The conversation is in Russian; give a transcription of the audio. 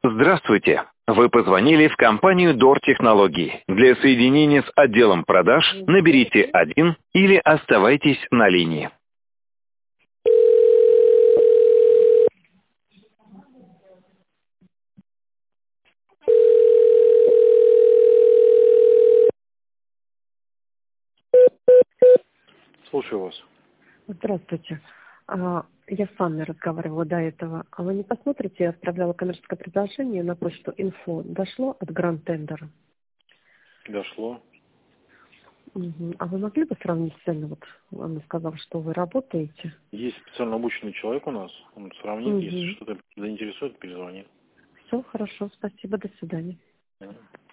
Здравствуйте. Вы позвонили в компанию Дор Технологии. Для соединения с отделом продаж наберите 1 или оставайтесь на линии. Слушаю вас. Здравствуйте. Я с вами разговаривала до этого. А вы не посмотрите, я отправляла коммерческое предложение на почту инфо. Дошло от Гранд Тендера? Дошло. Угу. А вы могли бы сравнить цены? Вот он сказал, что вы работаете. Есть специально обученный человек у нас. Он сравнит, если что-то заинтересует, перезвонит. Все, хорошо, спасибо, до свидания. Мгм.